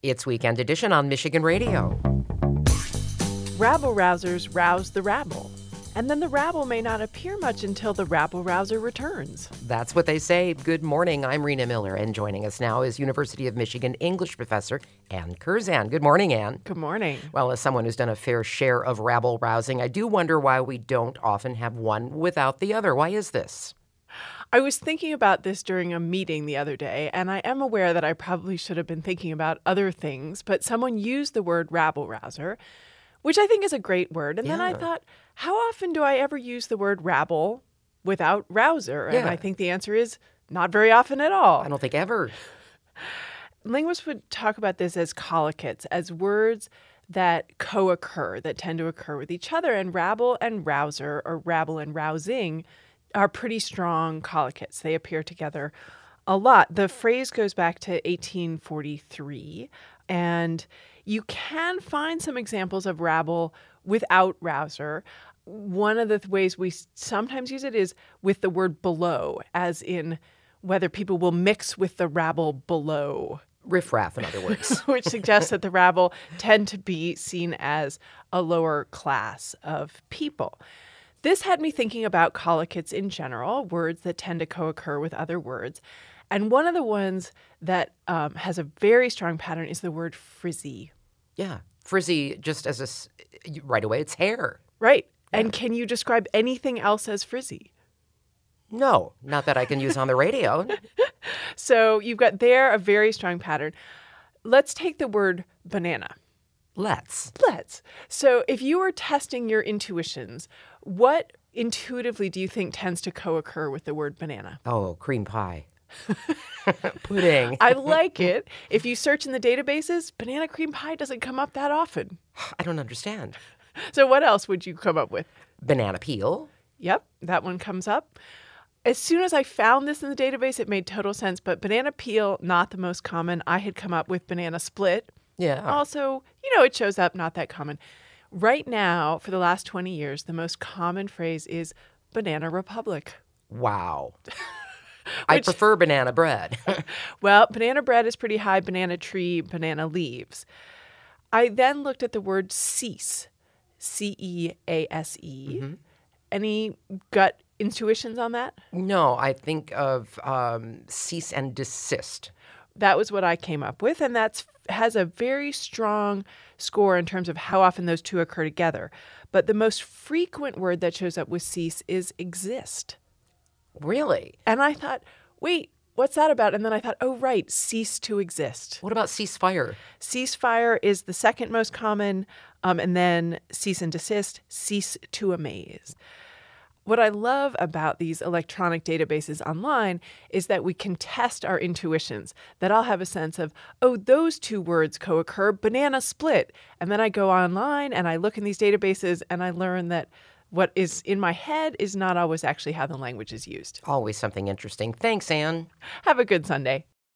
It's Weekend Edition on Michigan Radio. Rabble-rousers rouse the rabble. And then the rabble may not appear much until the rabble-rouser returns. That's what they say. Good morning. I'm Rena Miller, and joining us now is University of Michigan English professor Ann Curzan. Good morning, Ann. Good morning. Well, as someone who's done a fair share of rabble-rousing, I do wonder why we don't often have one without the other. Why is this? I was thinking about this during a meeting the other day, and I am aware that I probably should have been thinking about other things, but someone used the word rabble-rouser, which I think is a great word. And then I thought, how often do I ever use the word rabble without rouser? And I think the answer is not very often at all. I don't think ever. Linguists would talk about this as collocates, as words that co-occur, that tend to occur with each other. And rabble and rouser, or rabble and rousing, are pretty strong collocates. They appear together a lot. The phrase goes back to 1843, and you can find some examples of rabble without rouser. One of the ways we sometimes use it is with the word below, as in whether people will mix with the rabble below. Riffraff, in other words. Which suggests that the rabble tend to be seen as a lower class of people. This had me thinking about collocates in general, words that tend to co-occur with other words. And one of the ones that has a very strong pattern is the word frizzy. Yeah. Frizzy, just as right away, it's hair. Right. Yeah. And can you describe anything else as frizzy? No, not that I can use on the radio. So you've got there a very strong pattern. Let's take the word banana. Let's. So if you were testing your intuitions, what intuitively do you think tends to co-occur with the word banana? Oh, cream pie. Pudding. I like it. If you search in the databases, banana cream pie doesn't come up that often. I don't understand. So what else would you come up with? Banana peel. Yep, that one comes up. As soon as I found this in the database, it made total sense. But banana peel, not the most common. I had come up with banana split. Yeah. Also, it shows up, not that common. Right now, for the last 20 years, the most common phrase is banana republic. Wow. I prefer banana bread. Well, banana bread is pretty high, banana tree, banana leaves. I then looked at the word cease, C-E-A-S-E. Mm-hmm. Any gut intuitions on that? No, I think of cease and desist. That was what I came up with, and that has a very strong score in terms of how often those two occur together. But the most frequent word that shows up with cease is exist. Really? And I thought, wait, what's that about? And then I thought, oh, right, cease to exist. What about ceasefire? Ceasefire is the second most common, and then cease and desist, cease to amaze. What I love about these electronic databases online is that we can test our intuitions, that I'll have a sense of, oh, those two words co-occur, banana split. And then I go online and I look in these databases and I learn that what is in my head is not always actually how the language is used. Always something interesting. Thanks, Ann. Have a good Sunday.